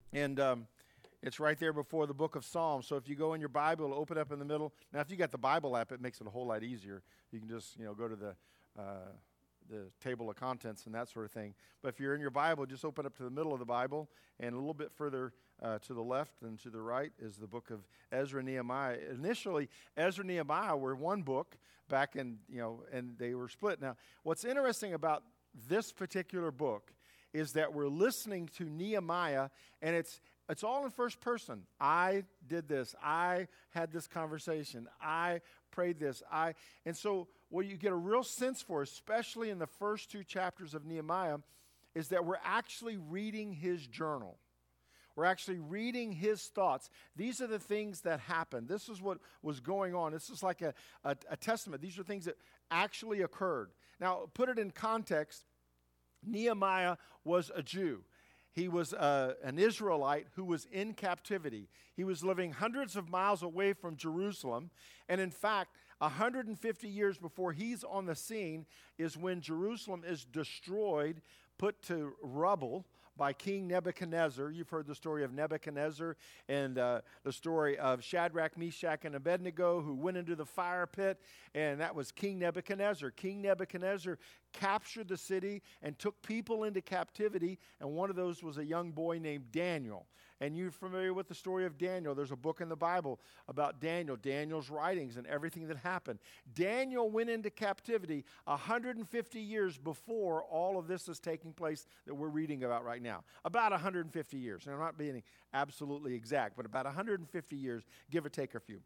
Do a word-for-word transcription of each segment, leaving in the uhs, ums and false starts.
And um, it's right there before the book of Psalms. So if you go in your Bible, it'll open up in the middle. Now, if you got the Bible app, it makes it a whole lot easier. You can just, you know, go to the uh, the table of contents and that sort of thing. But if you're in your Bible, just open up to the middle of the Bible, and a little bit further uh, to the left and to the right is the book of Ezra and Nehemiah. Initially, Ezra and Nehemiah were one book back in, you know, and they were split. Now, what's interesting about this particular book is that we're listening to Nehemiah, and it's it's all in first person. I did this. I had this conversation. I prayed this. I and so what you get a real sense for, especially in the first two chapters of Nehemiah, is that we're actually reading his journal. We're actually reading his thoughts. These are the things that happened. This is what was going on. This is like a, a, a testament. These are things that actually occurred. Now, put it in context. Nehemiah was a Jew. He was uh, an Israelite who was in captivity. He was living hundreds of miles away from Jerusalem. And in fact, one hundred fifty years before he's on the scene is when Jerusalem is destroyed, put to rubble by King Nebuchadnezzar. You've heard the story of Nebuchadnezzar and uh, the story of Shadrach, Meshach, and Abednego who went into the fire pit, and that was King Nebuchadnezzar. King Nebuchadnezzar captured the city and took people into captivity, and one of those was a young boy named Daniel. And you're familiar with the story of Daniel. There's a book in the Bible about Daniel, Daniel's writings and everything that happened. Daniel went into captivity one hundred fifty years before all of this is taking place that we're reading about right now. About one hundred fifty years. And I'm not being absolutely exact, but about one hundred fifty years, give or take a few.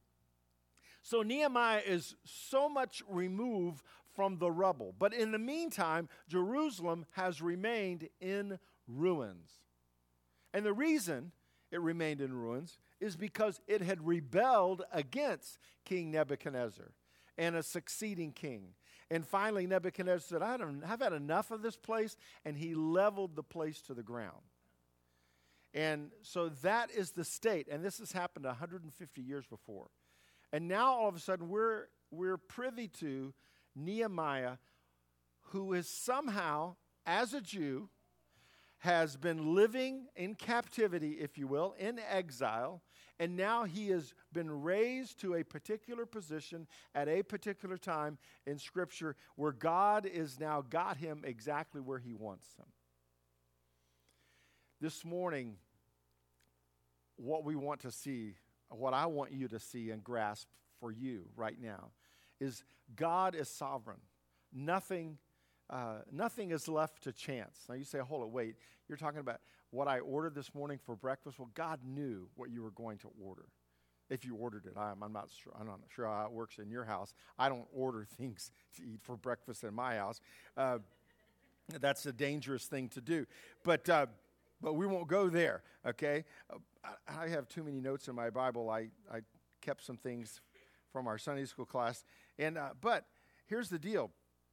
So Nehemiah is so much removed from the rubble. But in the meantime, Jerusalem has remained in ruins. And the reason it remained in ruins is because it had rebelled against King Nebuchadnezzar and a succeeding king. And finally, Nebuchadnezzar said, I don't, I've had enough of this place, and he leveled the place to the ground. And so that is the state, and this has happened one hundred fifty years before. And now all of a sudden we're we're privy to Nehemiah, who is somehow, as a Jew, has been living in captivity, if you will, in exile, and now he has been raised to a particular position at a particular time in Scripture where God is now got him exactly where he wants him. This morning, what we want to see, what I want you to see and grasp for you right now, is God is sovereign. Nothing Uh, nothing is left to chance. Now you say, hold it, wait. You're talking about what I ordered this morning for breakfast. Well, God knew what you were going to order. If you ordered it, I'm, I'm not sure. I'm not sure how it works in your house. I don't order things to eat for breakfast in my house. Uh, that's a dangerous thing to do. But uh, but we won't go there. Okay. Uh, I, I have too many notes in my Bible. I I kept some things from our Sunday school class. And uh, but here's the deal.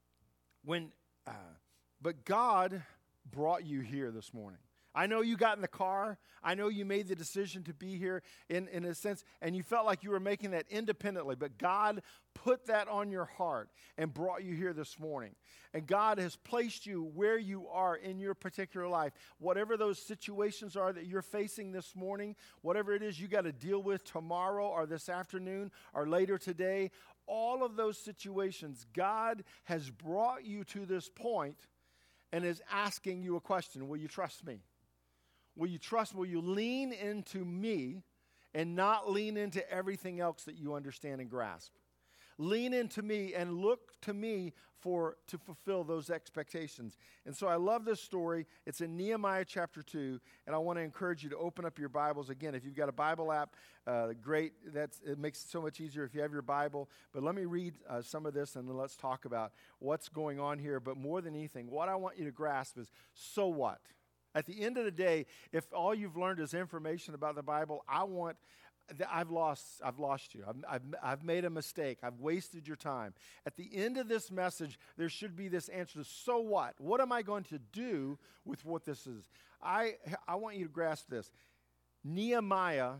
When, uh, but God brought you here this morning. I know you got in the car. I know you made the decision to be here in, in a sense, and you felt like you were making that independently, but God put that on your heart and brought you here this morning. And God has placed you where you are in your particular life. Whatever those situations are that you're facing this morning, whatever it is you got to deal with tomorrow or this afternoon or later today, all of those situations, God has brought you to this point and is asking you a question. Will you trust me? Will you trust, will you lean into me and not lean into everything else that you understand and grasp? Lean into me and look to me for to fulfill those expectations. And so I love this story. It's in Nehemiah chapter two, and I want to encourage you to open up your Bibles. Again, if you've got a Bible app, uh, great. That's it makes it so much easier if you have your Bible. But let me read uh, some of this, and then let's talk about what's going on here. But more than anything, what I want you to grasp is, so what? At the end of the day, if all you've learned is information about the Bible, I want... I've lost I've lost you. I've, I've, I've made a mistake. I've wasted your time. At the end of this message, there should be this answer to, so what? What am I going to do with what this is? I, I want you to grasp this. Nehemiah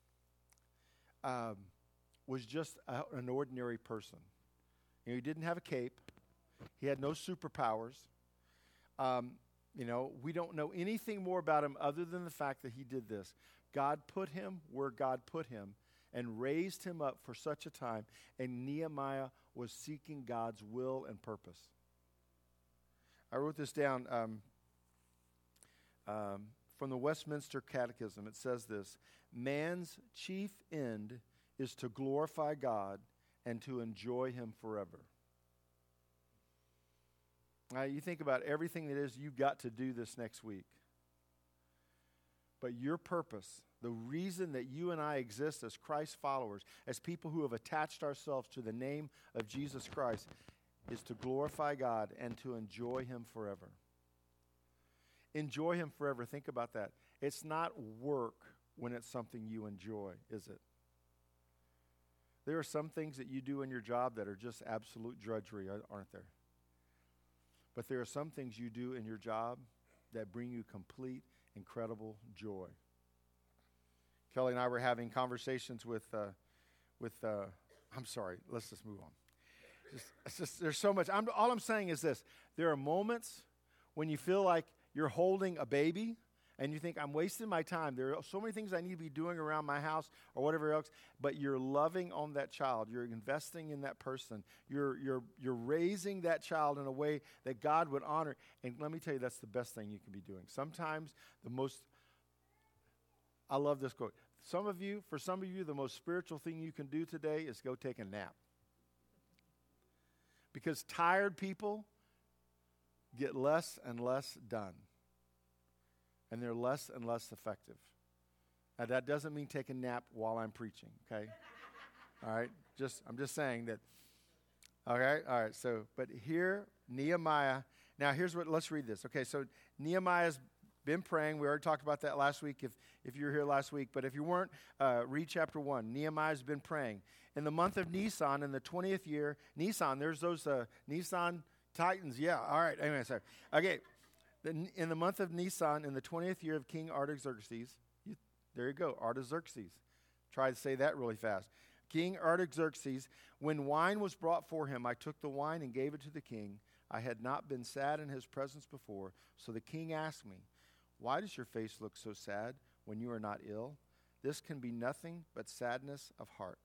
um, was just a, an ordinary person. You know, he didn't have a cape. He had no superpowers. Um, You know, we don't know anything more about him other than the fact that he did this. God put him where God put him and raised him up for such a time, and Nehemiah was seeking God's will and purpose. I wrote this down um, um, from the Westminster Catechism. It says this: man's chief end is to glorify God and to enjoy him forever. Now, you think about everything that is you've got to do this next week. But your purpose, the reason that you and I exist as Christ followers, as people who have attached ourselves to the name of Jesus Christ, is to glorify God and to enjoy him forever. Enjoy him forever. Think about that. It's not work when it's something you enjoy, is it? There are some things that you do in your job that are just absolute drudgery, aren't there? But there are some things you do in your job that bring you complete, incredible joy. Kelly and I were having conversations with, uh, with. Uh, I'm sorry. Let's just move on. Just, it's just, there's so much. I'm, all I'm saying is this: there are moments when you feel like you're holding a baby, and you think, I'm wasting my time. There are so many things I need to be doing around my house or whatever else, but you're loving on that child. You're investing in that person. You're, you're, you're raising that child in a way that God would honor. And let me tell you, that's the best thing you can be doing. Sometimes the most, I love this quote. Some of you, for some of you, the most spiritual thing you can do today is go take a nap. Because tired people get less and less done. And they're less and less effective. Now, that doesn't mean take a nap while I'm preaching, okay? All right? Just I'm just saying that, okay? All right, so, but here, Nehemiah, now here's what, let's read this. Okay, so Nehemiah's been praying. We already talked about that last week if, if you were here last week. But if you weren't, uh, read chapter one. Nehemiah's been praying. In the month of Nisan, in the twentieth year, Nisan, there's those uh, Nisan Titans. Yeah, all right. Anyway, sorry. Okay. In the month of Nisan, in the twentieth year of King Artaxerxes, you, there you go, Artaxerxes. Try to say that really fast. King Artaxerxes, when wine was brought for him, I took the wine and gave it to the king. I had not been sad in his presence before. So the king asked me, why does your face look so sad when you are not ill? This can be nothing but sadness of heart.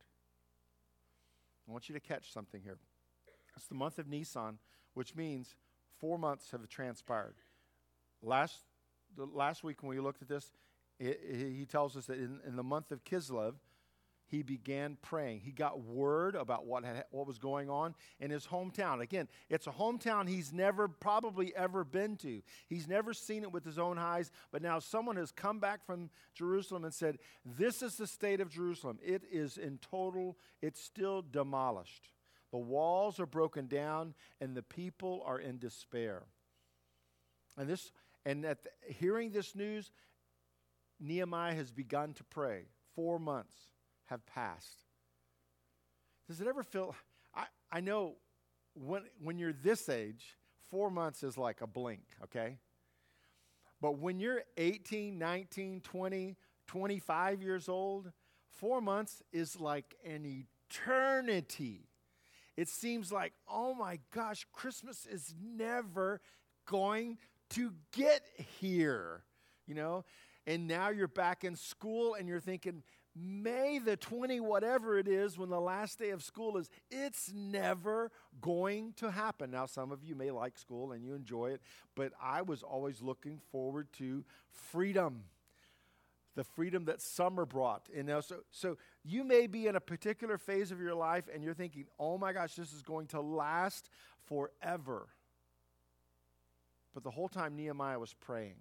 I want you to catch something here. It's the month of Nisan, which means four months have transpired. Last the last week when we looked at this, it, it, he tells us that in, in the month of Kislev, he began praying. He got word about what had, what was going on in his hometown. Again, it's a hometown he's never probably ever been to. He's never seen it with his own eyes, but now someone has come back from Jerusalem and said, this is the state of Jerusalem. It is in total, it's still demolished. The walls are broken down, and the people are in despair. And this, and at the, hearing this news, Nehemiah has begun to pray. Four months have passed. Does it ever feel? I, I know when when you're this age, four months is like a blink, okay? But when you're eighteen, nineteen, twenty, twenty-five years old, four months is like an eternity. It seems like, oh my gosh, Christmas is never going to get here, you know? And now you're back in school and you're thinking, May the twentieth, whatever it is, when the last day of school is, it's never going to happen. Now, some of you may like school and you enjoy it, but I was always looking forward to freedom, the freedom that summer brought. You know, so, so you may be in a particular phase of your life and you're thinking, oh my gosh, this is going to last forever. But the whole time Nehemiah was praying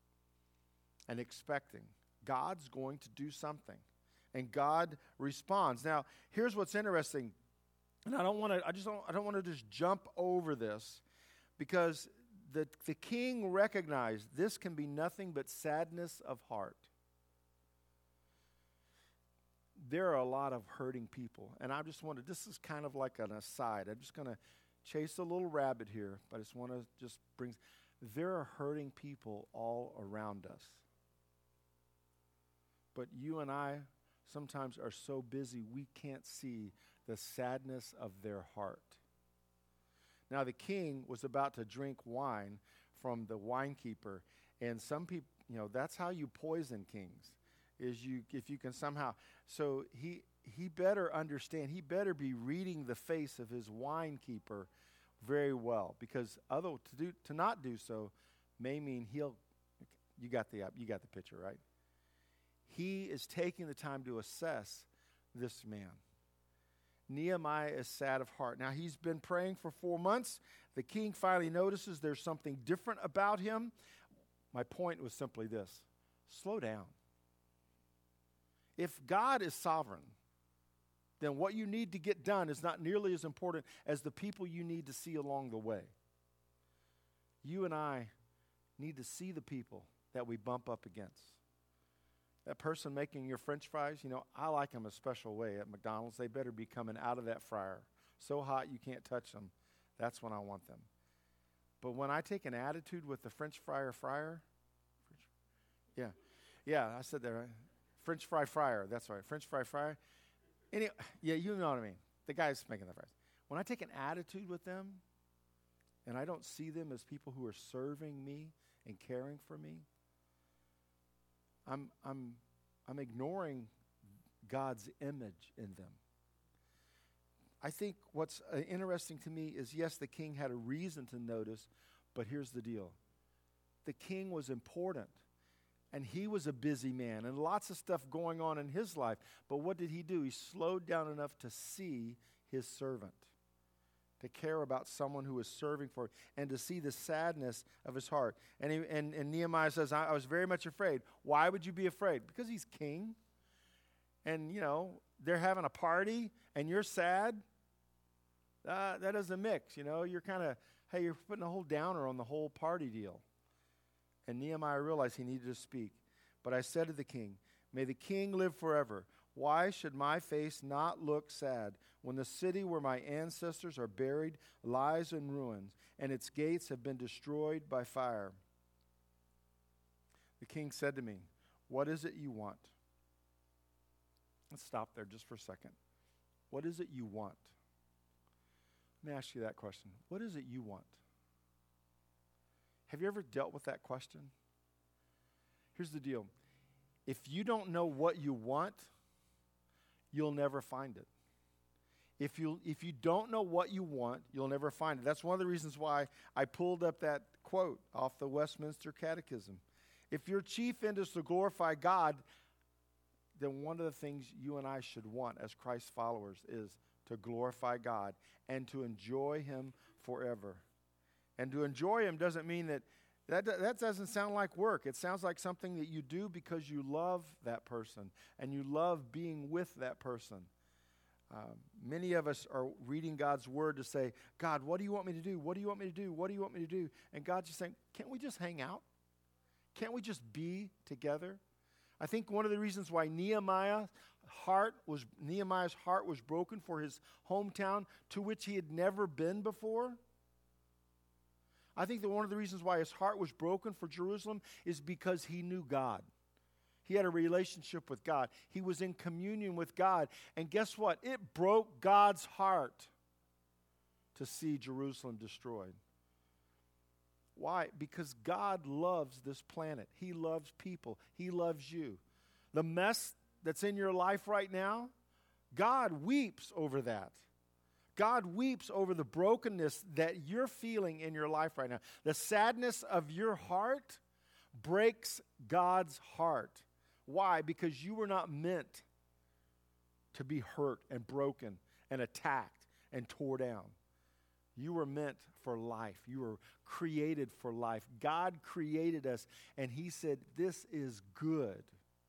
and expecting God's going to do something. And God responds. Now, here's what's interesting. And I don't want to I just don't I don't want to just jump over this, because the the king recognized this can be nothing but sadness of heart. There are a lot of hurting people, and I just want to, this is kind of like an aside. I'm just going to chase a little rabbit here, but I just want to just bring, there are hurting people all around us. But you and I sometimes are so busy we can't see the sadness of their heart. Now the king was about to drink wine from the winekeeper. And some people, you know, that's how you poison kings, is you if you can somehow. So he he better understand. He better be reading the face of his winekeeper very well, because other to do to not do so may mean he'll. You got the you got the picture, right? He is taking the time to assess this man. Nehemiah is sad of heart. Now, he's been praying for four months. The king finally notices there's something different about him. My point was simply this: slow down. If God is sovereign, then what you need to get done is not nearly as important as the people you need to see along the way. You and I need to see the people that we bump up against. That person making your French fries, you know, I like them a special way at McDonald's. They better be coming out of that fryer. So hot you can't touch them. That's when I want them. But when I take an attitude with the French fryer fryer, yeah, yeah, I said that right. French fry fryer, that's right, French fry fryer. Any, yeah, you know what I mean. The guy's making the fries. When I take an attitude with them, and I don't see them as people who are serving me and caring for me, I'm I'm I'm ignoring God's image in them. I think what's uh, interesting to me is, yes, the king had a reason to notice, but here's the deal. The king was important, and he was a busy man, and lots of stuff going on in his life. But what did he do? He slowed down enough to see his servant, to care about someone who was serving for him, and to see the sadness of his heart. And, he, and, and Nehemiah says, I, I was very much afraid. Why would you be afraid? Because he's king. And, you know, they're having a party, and you're sad. Uh, that doesn't mix, you know. You're kind of, hey, you're putting a whole downer on the whole party deal. And Nehemiah realized he needed to speak. But I said to the king, may the king live forever. Why should my face not look sad when the city where my ancestors are buried lies in ruins and its gates have been destroyed by fire? The king said to me, what is it you want? Let's stop there just for a second. What is it you want? Let me ask you that question. What is it you want? Have you ever dealt with that question? Here's the deal. If you don't know what you want, you'll never find it. If you if you don't know what you want, you'll never find it. That's one of the reasons why I pulled up that quote off the Westminster Catechism. If your chief end is to glorify God, then one of the things you and I should want as Christ's followers is to glorify God and to enjoy him forever. And to enjoy him doesn't mean that That, that doesn't sound like work. It sounds like something that you do because you love that person and you love being with that person. Um, many of us are reading God's word to say, God, what do you want me to do? What do you want me to do? What do you want me to do? And God's just saying, can't we just hang out? Can't we just be together? I think one of the reasons why Nehemiah's heart was Nehemiah's heart was broken for his hometown, to which he had never been before. I think that one of the reasons why his heart was broken for Jerusalem is because he knew God. He had a relationship with God. He was in communion with God. And guess what? It broke God's heart to see Jerusalem destroyed. Why? Because God loves this planet. He loves people. He loves you. The mess that's in your life right now, God weeps over that. God weeps over the brokenness that you're feeling in your life right now. The sadness of your heart breaks God's heart. Why? Because you were not meant to be hurt and broken and attacked and tore down. You were meant for life. You were created for life. God created us, and he said, this is good.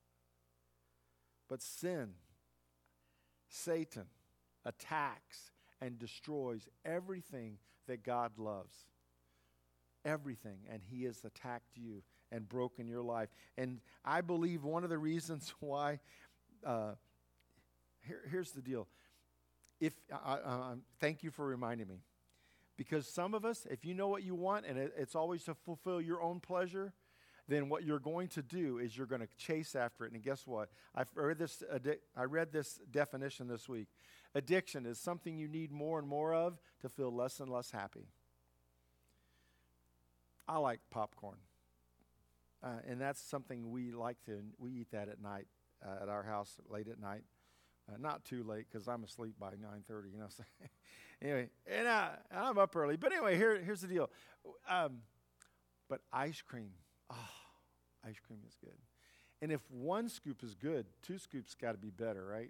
But sin, Satan, attacks and destroys everything that God loves. Everything. And he has attacked you and broken your life. And I believe one of the reasons why, uh, here, here's the deal. If I, I, I, thank you for reminding me. Because some of us, if you know what you want and it, it's always to fulfill your own pleasure, then what you're going to do is you're going to chase after it. And guess what? I've read this, I read this definition this week. Addiction is something you need more and more of to feel less and less happy. I like popcorn. Uh, and that's something we like to, we eat that at night uh, at our house late at night. Uh, not too late because I'm asleep by nine thirty, you know. So anyway, and I, I'm up early. But anyway, here, here's the deal. Um, but ice cream, oh, ice cream is good. And if one scoop is good, two scoops got to be better, right?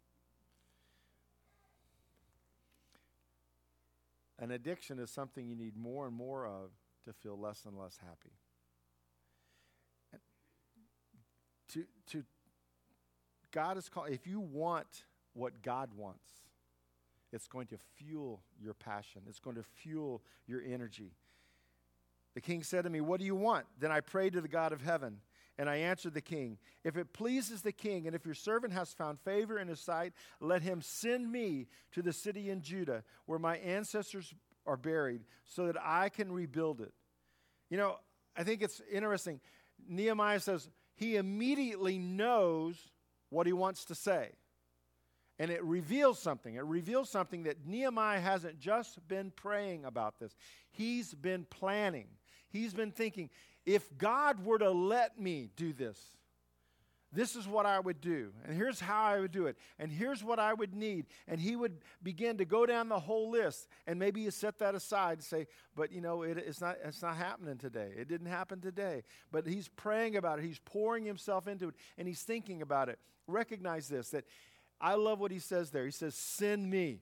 An addiction is something you need more and more of to feel less and less happy. And to, to God is called, if you want what God wants, it's going to fuel your passion. It's going to fuel your energy. The king said to me, "What do you want?" Then I prayed to the God of heaven, and I answered the king, "If it pleases the king, and if your servant has found favor in his sight, let him send me to the city in Judah where my ancestors are buried, so that I can rebuild it." You know, I think it's interesting. Nehemiah says he immediately knows what he wants to say. And it reveals something. It reveals something that Nehemiah hasn't just been praying about this. He's been planning. He's been thinking, if God were to let me do this, this is what I would do. And here's how I would do it. And here's what I would need. And he would begin to go down the whole list. And maybe you set that aside and say, but you know, it, it's not it's not happening today. It didn't happen today. But he's praying about it. He's pouring himself into it. And he's thinking about it. Recognize this, that I love what he says there. He says, send me.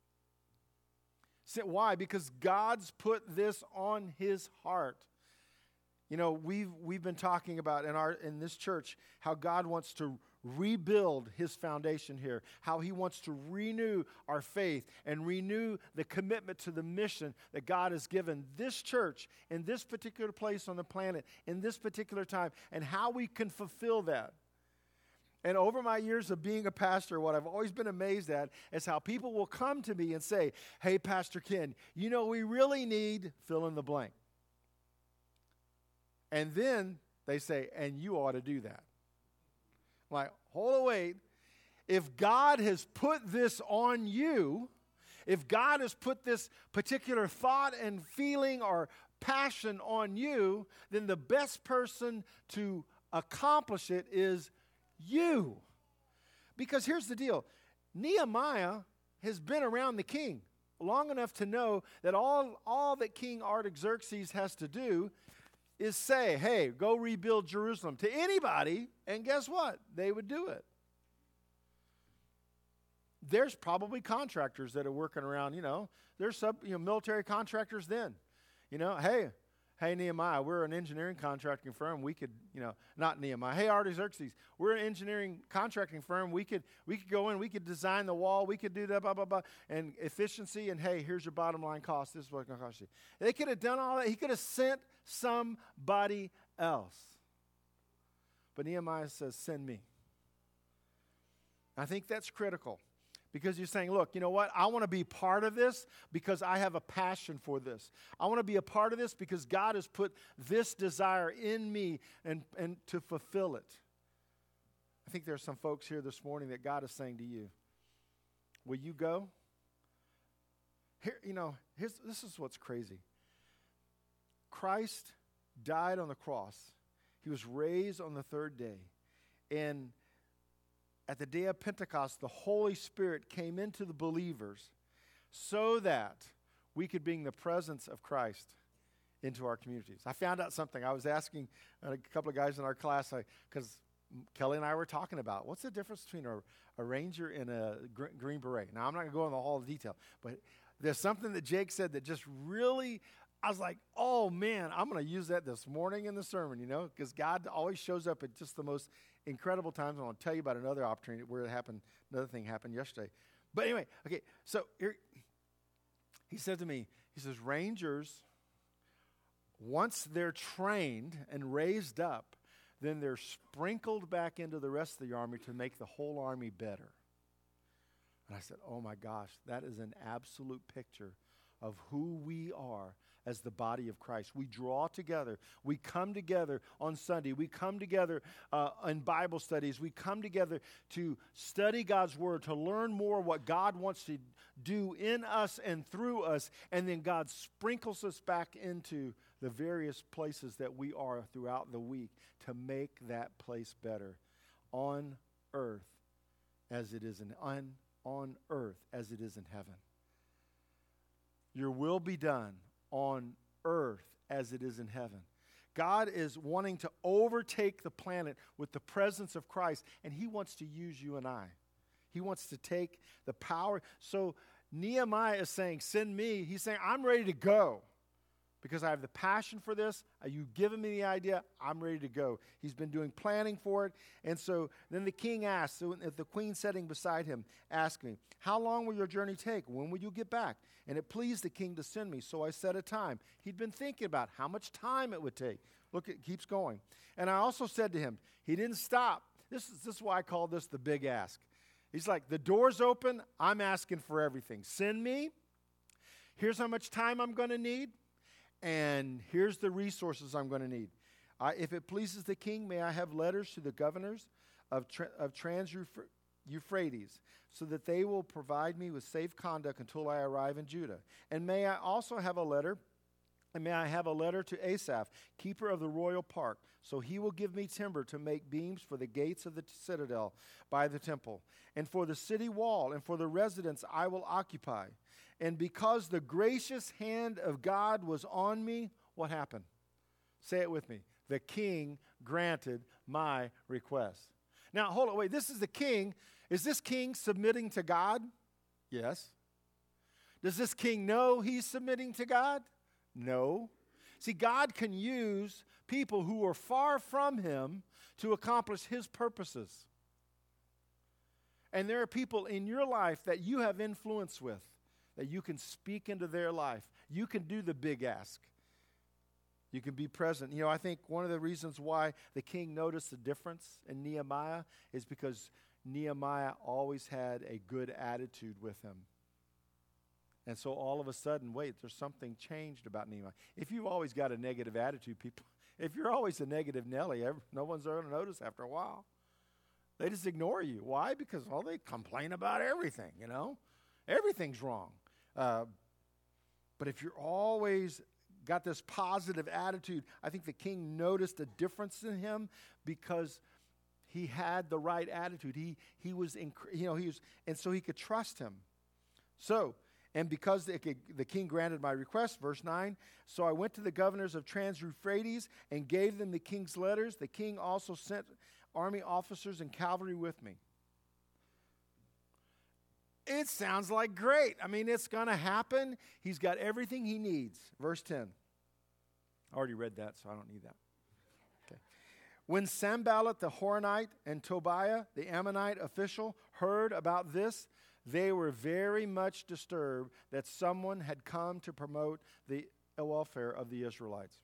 Why? Because God's put this on his heart. You know, we've we've been talking about in our in this church how God wants to rebuild his foundation here, how he wants to renew our faith and renew the commitment to the mission that God has given this church in this particular place on the planet, in this particular time, and how we can fulfill that. And over my years of being a pastor, what I've always been amazed at is how people will come to me and say, "Hey, Pastor Ken, you know, we really need fill in the blank." And then they say, "And you ought to do that." I'm like, hold on, wait. If God has put this on you, if God has put this particular thought and feeling or passion on you, then the best person to accomplish it is you. Because here's the deal. Nehemiah has been around the king long enough to know that all, all that King Artaxerxes has to do is say, "Hey, go rebuild Jerusalem," to anybody, and guess what? They would do it. There's probably contractors that are working around, you know, there's sub, you know, military contractors then. You know, hey, hey, Nehemiah, we're an engineering contracting firm. We could, you know, not Nehemiah. Hey, Artaxerxes, we're an engineering contracting firm. We could, we could go in, we could design the wall, we could do that, blah, blah, blah, and efficiency, and hey, here's your bottom line cost. This is what it's going to cost you. They could have done all that. He could have sent somebody else. But Nehemiah says, "Send me." I think that's critical. Because you're saying, look, you know what? I want to be part of this because I have a passion for this. I want to be a part of this because God has put this desire in me and, and to fulfill it. I think there are some folks here this morning that God is saying to you, will you go? Here, you know, here's, this is what's crazy. Christ died on the cross. He was raised on the third day. And at the day of Pentecost, the Holy Spirit came into the believers so that we could bring the presence of Christ into our communities. I found out something. I was asking a couple of guys in our class, because Kelly and I were talking about, what's the difference between a, a ranger and a gr- Green Beret? Now, I'm not going to go into all the detail, but there's something that Jake said that just really, I was like, oh, man, I'm going to use that this morning in the sermon, you know, because God always shows up at just the most incredible times. I want to tell you about another opportunity where it happened. Another thing happened yesterday. But anyway, okay, so here, he said to me, he says, Rangers, once they're trained and raised up, then they're sprinkled back into the rest of the army to make the whole army better. And I said, oh my gosh, that is an absolute picture of who we are as the body of Christ. We draw together. We come together on Sunday. We come together uh, in Bible studies. We come together to study God's Word, to learn more what God wants to do in us and through us, and then God sprinkles us back into the various places that we are throughout the week to make that place better on earth as it is in on, on earth as it is in heaven. Your will be done on earth as it is in heaven. God is wanting to overtake the planet with the presence of Christ, and he wants to use you and I. He wants to take the power. So Nehemiah is saying, send me. He's saying, I'm ready to go because I have the passion for this. You've given me the idea. I'm ready to go. He's been doing planning for it. And so then the king asked, so the queen sitting beside him asked me, how long will your journey take? When will you get back? And it pleased the king to send me. So I set a time. He'd been thinking about how much time it would take. Look, it keeps going. And I also said to him, he didn't stop. This is, this is why I call this the big ask. He's like, the door's open. I'm asking for everything. Send me. Here's how much time I'm going to need. And here's the resources I'm going to need. I, if it pleases the king, may I have letters to the governors of, tra- of Trans-Euphrates so that they will provide me with safe conduct until I arrive in Judah. And may I also have a letter, and may I have a letter to Asaph, keeper of the royal park, so he will give me timber to make beams for the gates of the citadel by the temple, and for the city wall, and for the residence I will occupy. And because the gracious hand of God was on me, what happened? Say it with me. The king granted my request. Now, hold on, wait. This is the king. Is this king submitting to God? Yes. Does this king know he's submitting to God? No. See, God can use people who are far from him to accomplish his purposes. And there are people in your life that you have influence with, that you can speak into their life. You can do the big ask. You can be present. You know, I think one of the reasons why the king noticed the difference in Nehemiah is because Nehemiah always had a good attitude with him. And so all of a sudden, wait, there's something changed about Nehemiah. If you've always got a negative attitude, people, if you're always a negative Nelly, every, no one's going to notice after a while. They just ignore you. Why? Because, well, they complain about everything, you know. Everything's wrong. Uh, but if you're always got this positive attitude, I think the king noticed a difference in him because he had the right attitude. He he was, inc- you know, he was, and so he could trust him. So, and because the, the king granted my request, verse nine, so I went to the governors of Trans-Euphrates and gave them the king's letters. The king also sent army officers and cavalry with me. It sounds like great. I mean, it's going to happen. He's got everything he needs. Verse ten. I already read that, so I don't need that. Okay. When Sanballat the Horonite and Tobiah the Ammonite official heard about this, they were very much disturbed that someone had come to promote the welfare of the Israelites.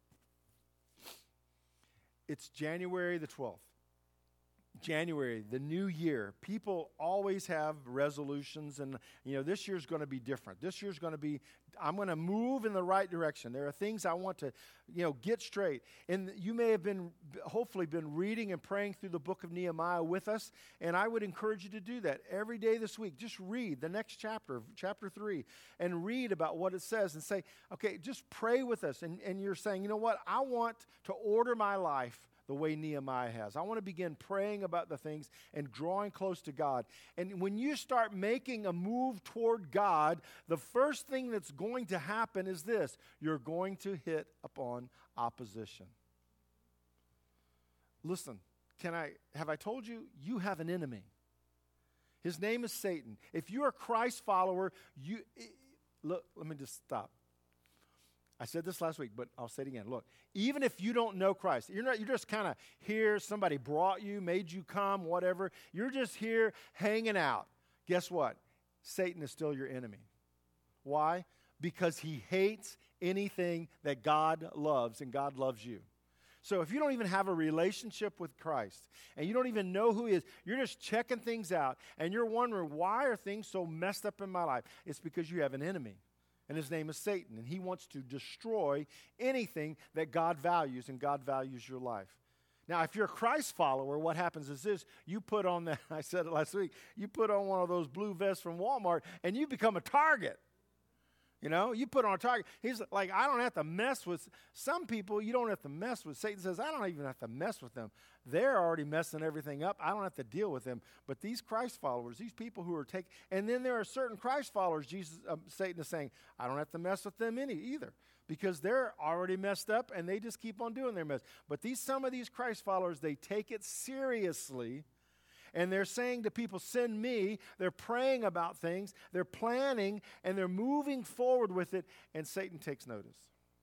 It's January the twelfth. January, the new year. People always have resolutions, and you know this year's going to be different. This year's going to be, I'm going to move in the right direction. There are things I want to, you know, get straight. And you may have been, hopefully been reading and praying through the book of Nehemiah with us, and I would encourage you to do that every day this week. Just read the next chapter, chapter three, and read about what it says and say, okay, just pray with us. And, and you're saying, you know what, I want to order my life the way Nehemiah has. I want to begin praying about the things and drawing close to God. And when you start making a move toward God, the first thing that's going to happen is this: you're going to hit upon opposition. Listen, can I have I told you you have an enemy? His name is Satan. If you're a Christ follower, you look, let me just stop. I said this last week, but I'll say it again. Look, even if you don't know Christ, you're not, you're just kind of here, somebody brought you, made you come, whatever. You're just here hanging out. Guess what? Satan is still your enemy. Why? Because he hates anything that God loves, and God loves you. So if you don't even have a relationship with Christ, and you don't even know who he is, you're just checking things out, and you're wondering, why are things so messed up in my life? It's because you have an enemy. And his name is Satan, and he wants to destroy anything that God values, and God values your life. Now, if you're a Christ follower, what happens is this: you put on that, I said it last week, you put on one of those blue vests from Walmart, and you become a target. You know, you put on a target. He's like, I don't have to mess with some people. You don't have to mess with. Satan says, I don't even have to mess with them. They're already messing everything up. I don't have to deal with them. But these Christ followers, these people who are taking, and then there are certain Christ followers, Jesus, um, Satan is saying, I don't have to mess with them any either, because they're already messed up and they just keep on doing their mess. But these some of these Christ followers, they take it seriously. And they're saying to people, send me. They're praying about things. They're planning, and they're moving forward with it, and Satan takes notice.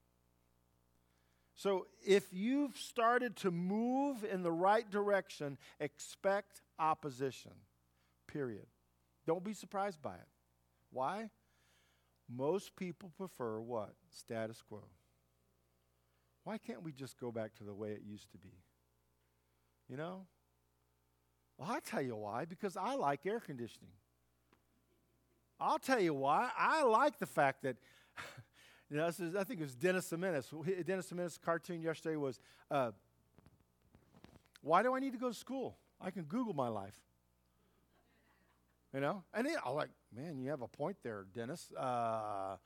So if you've started to move in the right direction, expect opposition, period. Don't be surprised by it. Why? Most people prefer what? Status quo. Why can't we just go back to the way it used to be? You know? Well, I'll tell you why, because I like air conditioning. I'll tell you why. I like the fact that, you know, this is, I think it was Dennis the Menace. Dennis the Menace cartoon yesterday was, uh, why do I need to go to school? I can Google my life. You know? And I'm like, man, you have a point there, Dennis. Uh,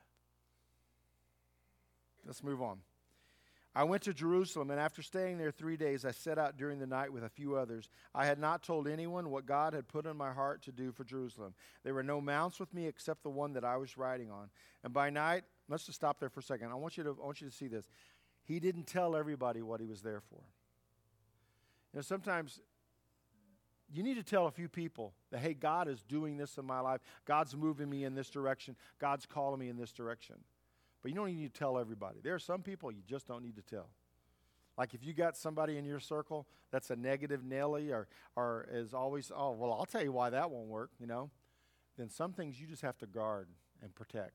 let's move on. I went to Jerusalem, and after staying there three days, I set out during the night with a few others. I had not told anyone what God had put in my heart to do for Jerusalem. There were no mounts with me except the one that I was riding on. And by night, let's just stop there for a second. I want you to, I want you to see this. He didn't tell everybody what he was there for. You know, sometimes you need to tell a few people that, hey, God is doing this in my life. God's moving me in this direction. God's calling me in this direction. But you don't need to tell everybody. There are some people you just don't need to tell. Like if you got somebody in your circle that's a negative Nelly or, or is always, oh, well, I'll tell you why that won't work, you know. Then some things you just have to guard and protect.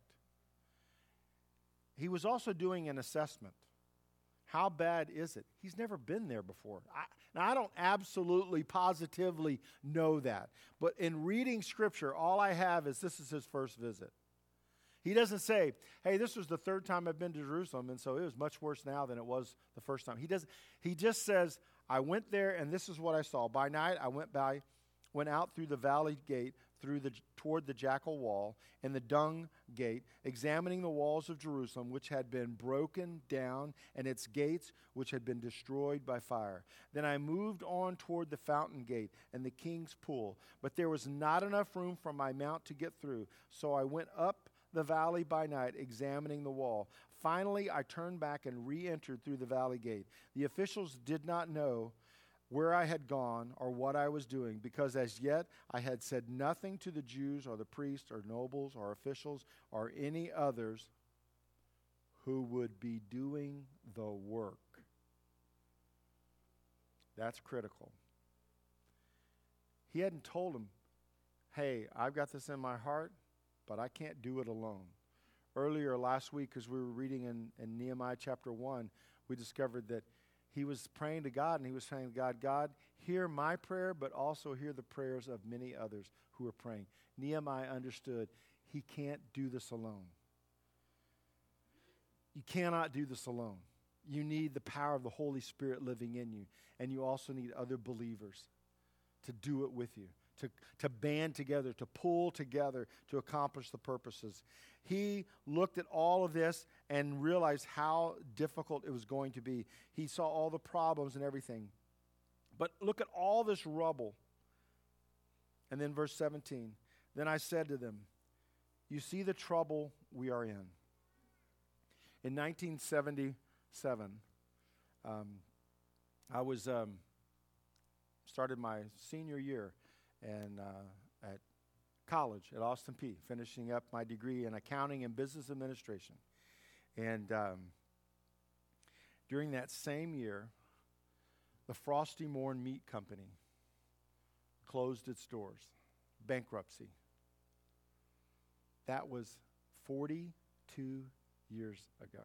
He was also doing an assessment. How bad is it? He's never been there before. I, now, I don't absolutely, positively know that. But in reading Scripture, all I have is this is his first visit. He doesn't say, hey, this was the third time I've been to Jerusalem, and so it was much worse now than it was the first time. He doesn't. He just says, I went there, and this is what I saw. By night, I went by, went out through the valley gate, through the toward the jackal wall, and the dung gate, examining the walls of Jerusalem, which had been broken down, and its gates, which had been destroyed by fire. Then I moved on toward the fountain gate and the king's pool, but there was not enough room for my mount to get through, so I went up the valley by night, examining the wall. Finally, I turned back and re-entered through the valley gate. The officials did not know where I had gone or what I was doing, because as yet I had said nothing to the Jews or the priests or nobles or officials or any others who would be doing the work. That's critical. He hadn't told them, hey, I've got this in my heart, but I can't do it alone. Earlier last week, as we were reading in, in Nehemiah chapter one, we discovered that he was praying to God, and he was saying to God, God, hear my prayer, but also hear the prayers of many others who are praying. Nehemiah understood he can't do this alone. You cannot do this alone. You need the power of the Holy Spirit living in you, and you also need other believers to do it with you. To, to band together, to pull together to accomplish the purposes. He looked at all of this and realized how difficult it was going to be. He saw all the problems and everything. But look at all this rubble. And then verse seventeen, then I said to them, you see the trouble we are in. In nineteen seventy-seven, um, I was um, started my senior year and uh, at college at Austin Peay, finishing up my degree in accounting and business administration. And um, during that same year, the Frosty Morn Meat Company closed its doors, bankruptcy. That was forty-two years ago.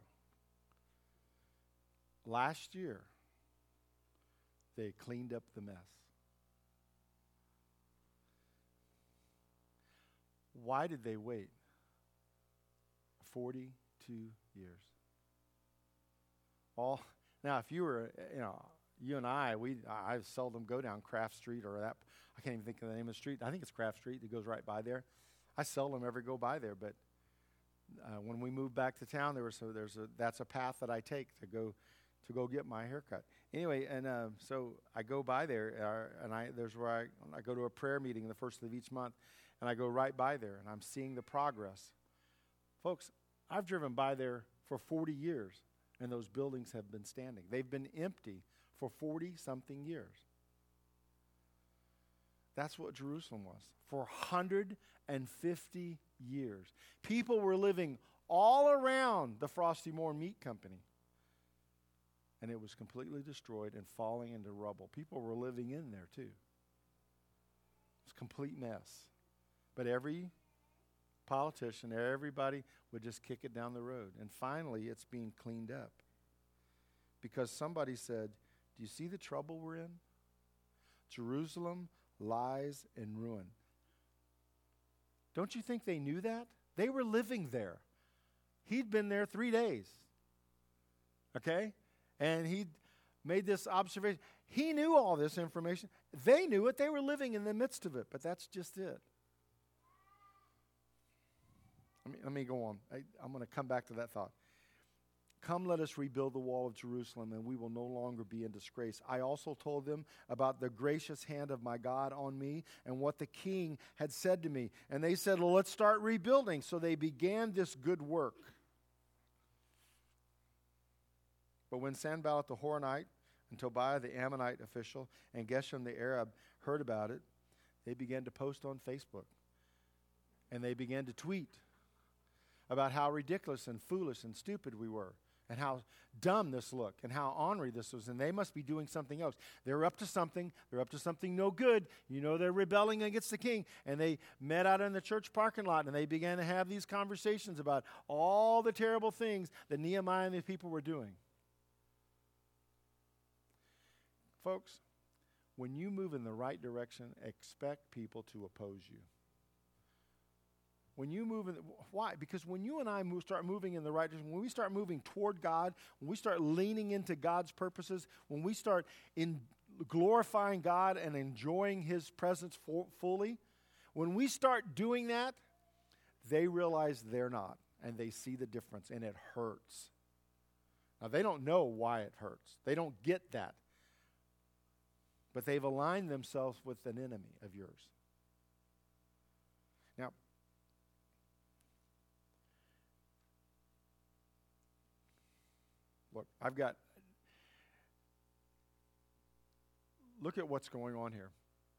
Last year, they cleaned up the mess. Why did they wait? forty-two years. All now, if you were, you know, you and I, we I seldom go down Craft Street or that. I can't even think of the name of the street. I think it's Craft Street that goes right by there. I seldom ever go by there, but uh, when we moved back to town, there was so there's a that's a path that I take to go to go get my haircut. Anyway, and uh, so I go by there, uh, and I there's where I I go to a prayer meeting the first of each month, and I go right by there, and I'm seeing the progress. Folks, I've driven by there for forty years, and those buildings have been standing. They've been empty for forty-something years. That's what Jerusalem was for one hundred fifty years. People were living all around the Frosty Moore Meat Company, and it was completely destroyed and falling into rubble. People were living in there too. It was a complete mess. But every politician, everybody would just kick it down the road. And finally, it's being cleaned up. Because somebody said, do you see the trouble we're in? Jerusalem lies in ruin. Don't you think they knew that? They were living there. He'd been there three days. Okay? And he made this observation. He knew all this information. They knew it. They were living in the midst of it. But that's just it. Let me, let me go on. I, I'm going to come back to that thought. Come, let us rebuild the wall of Jerusalem, and we will no longer be in disgrace. I also told them about the gracious hand of my God on me and what the king had said to me. And they said, well, let's start rebuilding. So they began this good work. But when Sanballat the Horonite and Tobiah the Ammonite official and Geshem the Arab heard about it, they began to post on Facebook. And they began to tweet about how ridiculous and foolish and stupid we were, and how dumb this looked, and how ornery this was, and they must be doing something else. They're up to something. They're up to something no good. You know, they're rebelling against the king. And they met out in the church parking lot, and they began to have these conversations about all the terrible things that Nehemiah and the people were doing. Folks, when you move in the right direction, expect people to oppose you. When you move in, the, why? Because when you and I move, start moving in the right direction, when we start moving toward God, when we start leaning into God's purposes, when we start in glorifying God and enjoying His presence for, fully, when we start doing that, they realize they're not, and they see the difference, and it hurts. Now, they don't know why it hurts. They don't get that. But they've aligned themselves with an enemy of yours. Now, look, I've got, look at what's going on here.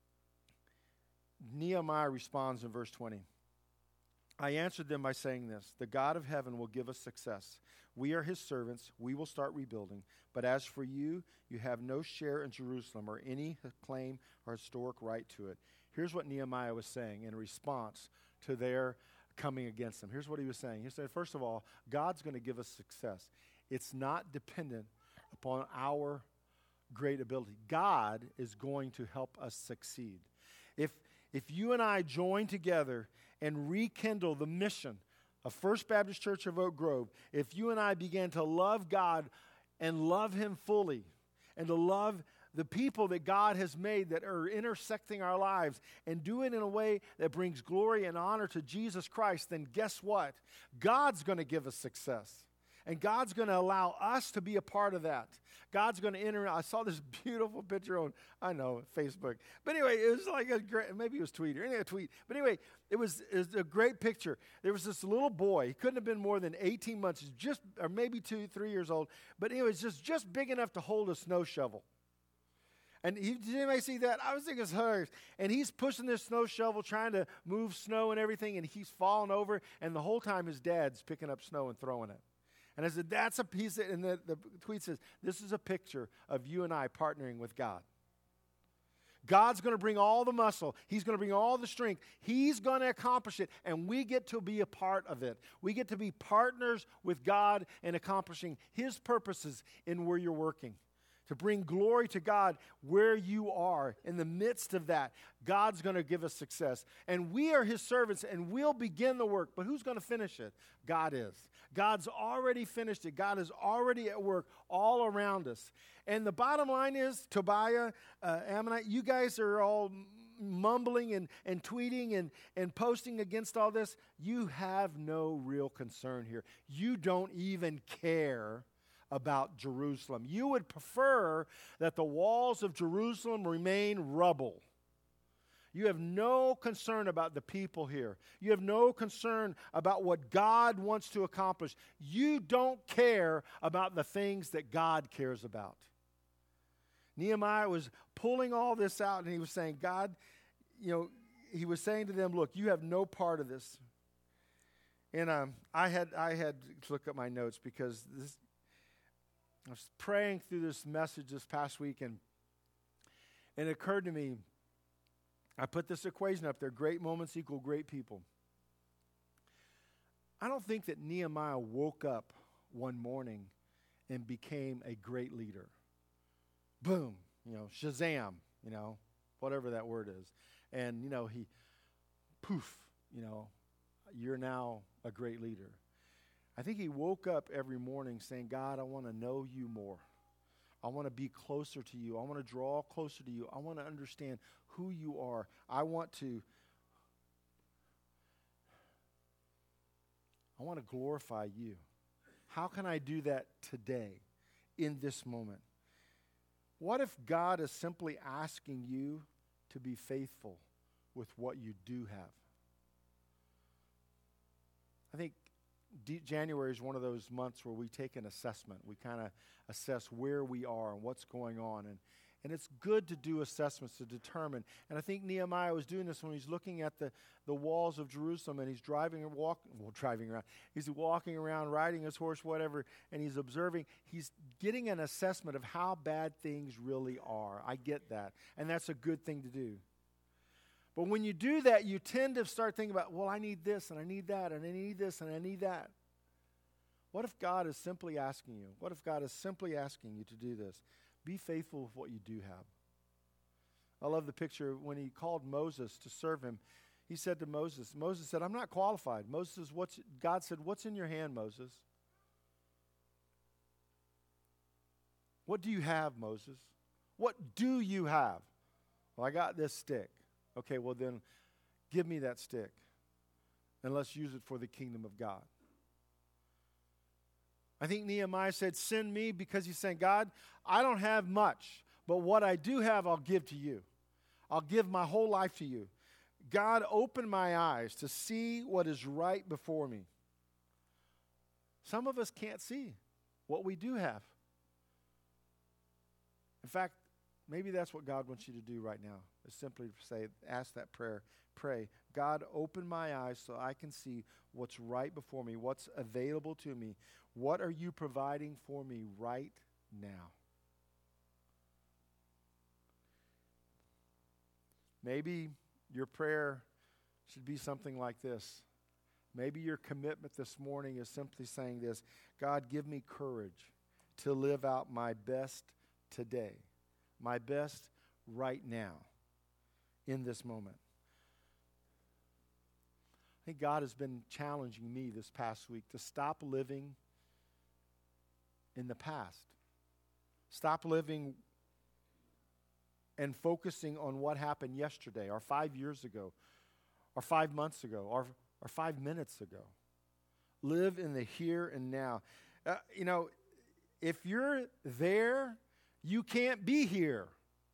Nehemiah responds in verse twenty. I answered them by saying this, the God of heaven will give us success. We are His servants. We will start rebuilding. But as for you, you have no share in Jerusalem or any claim or historic right to it. Here's what Nehemiah was saying in response to their coming against him. Here's what he was saying. He said, first of all, God's going to give us success. It's not dependent upon our great ability. God is going to help us succeed. If, if you and I join together and rekindle the mission of First Baptist Church of Oak Grove, if you and I begin to love God and love Him fully, and to love the people that God has made that are intersecting our lives, and do it in a way that brings glory and honor to Jesus Christ, then guess what? God's going to give us success. And God's going to allow us to be a part of that. God's going to enter. I saw this beautiful picture on, I know, Facebook. But anyway, it was like a great, maybe it was tweet or any a tweet. But anyway, it was, it was a great picture. There was this little boy. He couldn't have been more than eighteen months, just or maybe two, three years old. But he was just, just big enough to hold a snow shovel. And he, did anybody see that? I was thinking it's hilarious. And he's pushing this snow shovel, trying to move snow and everything, and he's falling over. And the whole time his dad's picking up snow and throwing it. And I said, that's a piece of, and the, the tweet says, this is a picture of you and I partnering with God. God's going to bring all the muscle. He's going to bring all the strength. He's going to accomplish it, and we get to be a part of it. We get to be partners with God in accomplishing His purposes in where you're working. To bring glory to God where you are. In the midst of that, God's going to give us success. And we are His servants, and we'll begin the work. But who's going to finish it? God is. God's already finished it. God is already at work all around us. And the bottom line is, Tobiah, uh, Ammonite, you guys are all, mumbling and, and tweeting and, and posting against all this, you have no real concern here. You don't even care about Jerusalem. You would prefer that the walls of Jerusalem remain rubble. You have no concern about the people here. You have no concern about what God wants to accomplish. You don't care about the things that God cares about. Nehemiah was pulling all this out, and he was saying, God, you know, he was saying to them, look, you have no part of this. And um, I had I had to look at my notes because this, I was praying through this message this past week, and, and it occurred to me, I put this equation up there, great moments equal great people. I don't think that Nehemiah woke up one morning and became a great leader. Boom, you know, Shazam, you know, whatever that word is. And, you know, he, poof, you know, you're now a great leader. I think he woke up every morning saying, God, I want to know you more. I want to be closer to you. I want to draw closer to you. I want to understand who you are. I want to, I want to glorify you. How can I do that today, in this moment? What if God is simply asking you to be faithful with what you do have? I think D- January is one of those months where we take an assessment. We kind of assess where we are and what's going on. And, and it's good to do assessments to determine. And I think Nehemiah was doing this when he's looking at the, the walls of Jerusalem, and he's driving and walking, well, driving around. He's walking around, riding his horse, whatever, and he's observing. He's getting an assessment of how bad things really are. I get that. And that's a good thing to do. But when you do that, you tend to start thinking about, well, I need this, and I need that, and I need this, and I need that. What if God is simply asking you? What if God is simply asking you to do this? Be faithful with what you do have. I love the picture when he called Moses to serve him. He said to Moses, Moses said, I'm not qualified. Moses says, what's, God said, what's in your hand, Moses? What do you have, Moses? What do you have? Well, I got this stick. Okay, well then, give me that stick, and let's use it for the kingdom of God. I think Nehemiah said, send me, because he's saying, God, I don't have much, but what I do have, I'll give to you. I'll give my whole life to you. God, open my eyes to see what is right before me. Some of us can't see what we do have. In fact, maybe that's what God wants you to do right now, is simply say, ask that prayer. Pray, God, open my eyes so I can see what's right before me, what's available to me. What are you providing for me right now? Maybe your prayer should be something like this. Maybe your commitment this morning is simply saying this: God, give me courage to live out my best today, my best right now, in this moment. I think God has been challenging me this past week to stop living in the past. Stop living and focusing on what happened yesterday, or five years ago, or five months ago, or, or five minutes ago. Live in the here and now. Uh, you know, if you're there, you can't be here.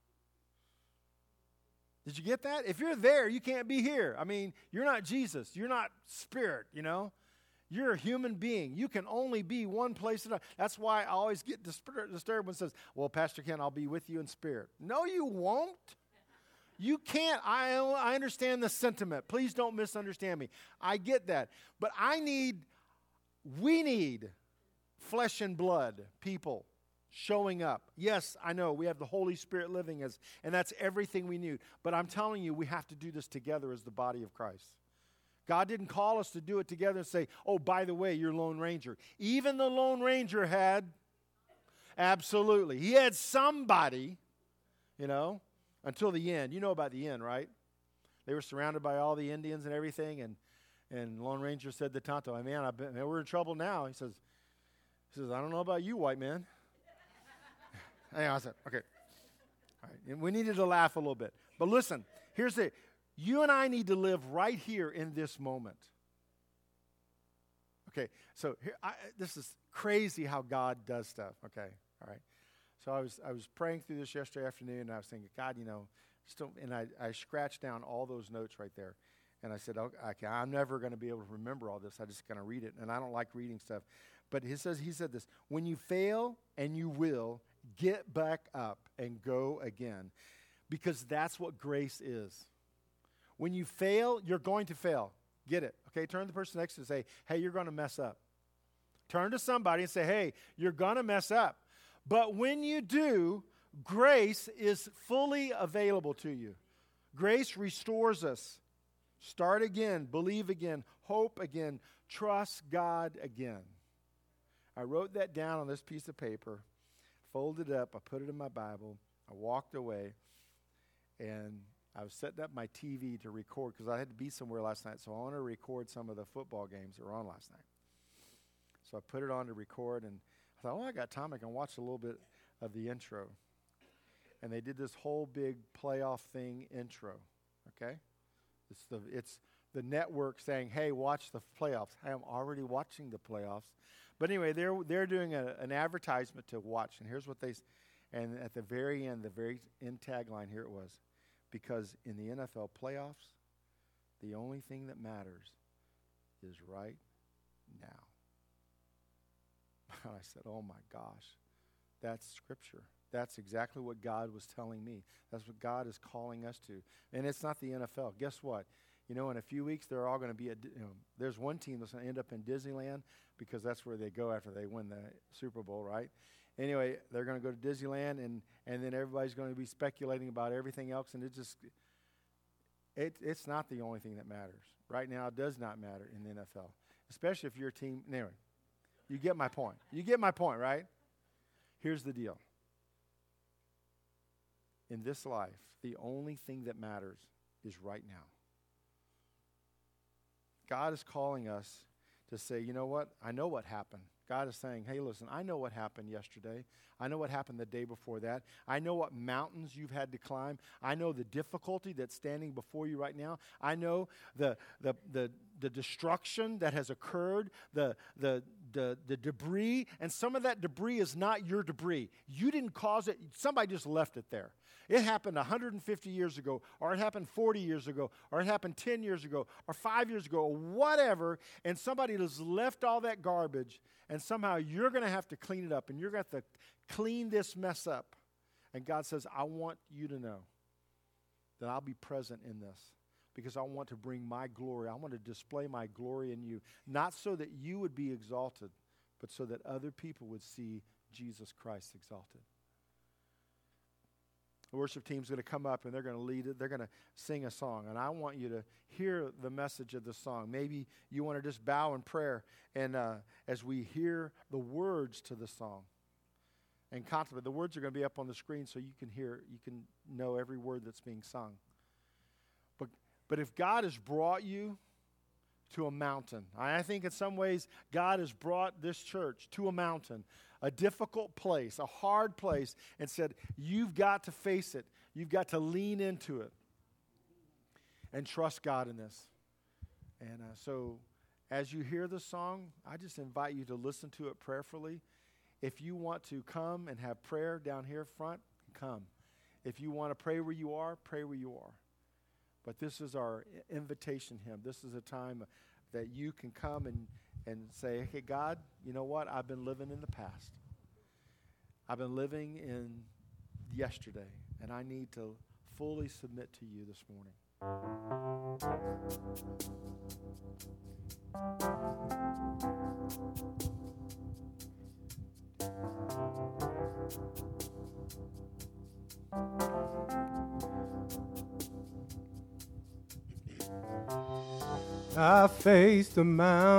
Did you get that? If you're there, you can't be here. I mean, you're not Jesus. You're not spirit, you know. You're a human being. You can only be one place at a time. That's why I always get disturbed when it says, well, Pastor Ken, I'll be with you in spirit. No, you won't. You can't. I, I understand the sentiment. Please don't misunderstand me. I get that. But I need, we need flesh and blood people showing up. Yes, I know we have the Holy Spirit living us, and that's everything we need. But I'm telling you, we have to do this together as the body of Christ. God didn't call us to do it together and say, oh, by the way, you're Lone Ranger. Even the Lone Ranger had, absolutely. He had somebody, you know, until the end. You know about the end, right? They were surrounded by all the Indians and everything, and and Lone Ranger said to Tonto, hey, man, I bet, man, we're in trouble now. He says, he says, I don't know about you, white man. And I said, okay. All right. And we needed to laugh a little bit. But listen, Here's the, you and I need to live right here in this moment. Okay, so here, I, this is crazy how God does stuff. Okay, all right. So I was I was praying through this yesterday afternoon, and I was thinking, God, you know, just don't, and I, I scratched down all those notes right there. And I said, okay, I'm never going to be able to remember all this. I'm just going to read it. And I don't like reading stuff. But he says, he said this, when you fail, and you will, get back up and go again. Because that's what grace is. When you fail, you're going to fail. Get it. Okay, turn to the person next to you and say, hey, you're going to mess up. Turn to somebody and say, hey, you're going to mess up. But when you do, grace is fully available to you. Grace restores us. Start again, believe again, hope again, trust God again. I wrote that down on this piece of paper, folded it up, I put it in my Bible, I walked away, and I was setting up my T V to record because I had to be somewhere last night, so I want to record some of the football games that were on last night. So I put it on to record, and I thought, oh, I got time, I can watch a little bit of the intro. And they did this whole big playoff thing intro, okay? It's the it's the network saying, hey, watch the playoffs. Hey, I'm already watching the playoffs. But anyway, they're they're doing a, an advertisement to watch. And here's what they, and at the very end, the very end tagline, here it was. Because in the N F L playoffs, the only thing that matters is right now. And I said, oh my gosh, that's Scripture. That's exactly what God was telling me. That's what God is calling us to. And it's not the N F L. Guess what? You know, in a few weeks, they're all going to be, at, you know, there's one team that's going to end up in Disneyland because that's where they go after they win the Super Bowl, right? Anyway, they're going to go to Disneyland, and, and then everybody's going to be speculating about everything else, and it just, it, it's not the only thing that matters. Right now, it does not matter in the N F L, especially if your team, anyway, you get my point. You get my point, right? Here's the deal. In this life, the only thing that matters is right now. God is calling us to say, you know what? I know what happened. God is saying, hey, listen, I know what happened yesterday. I know what happened the day before that. I know what mountains you've had to climb. I know the difficulty that's standing before you right now. I know the the the, the destruction that has occurred, the, the the the debris, and some of that debris is not your debris. You didn't cause it. Somebody just left it there. It happened one hundred fifty years ago, or it happened forty years ago, or it happened ten years ago, or five years ago, or whatever, and somebody has left all that garbage, and somehow you're going to have to clean it up, and you're going to have to clean this mess up. And God says, I want you to know that I'll be present in this because I want to bring my glory. I want to display my glory in you, not so that you would be exalted, but so that other people would see Jesus Christ exalted. The worship team's going to come up and they're going to lead it. They're going to sing a song. And I want you to hear the message of the song. Maybe you want to just bow in prayer and uh, as we hear the words to the song and contemplate. The words are going to be up on the screen so you can hear, you can know every word that's being sung. But, but if God has brought you to a mountain, I think in some ways God has brought this church to a mountain, a difficult place, a hard place, and said, you've got to face it. You've got to lean into it and trust God in this. And uh, so as you hear the song, I just invite you to listen to it prayerfully. If you want to come and have prayer down here front, come. If you want to pray where you are, pray where you are. But this is our invitation hymn. This is a time that you can come and, and say, hey, God, you know what? I've been living in the past. I've been living in yesterday, and I need to fully submit to you this morning. I faced the mountain.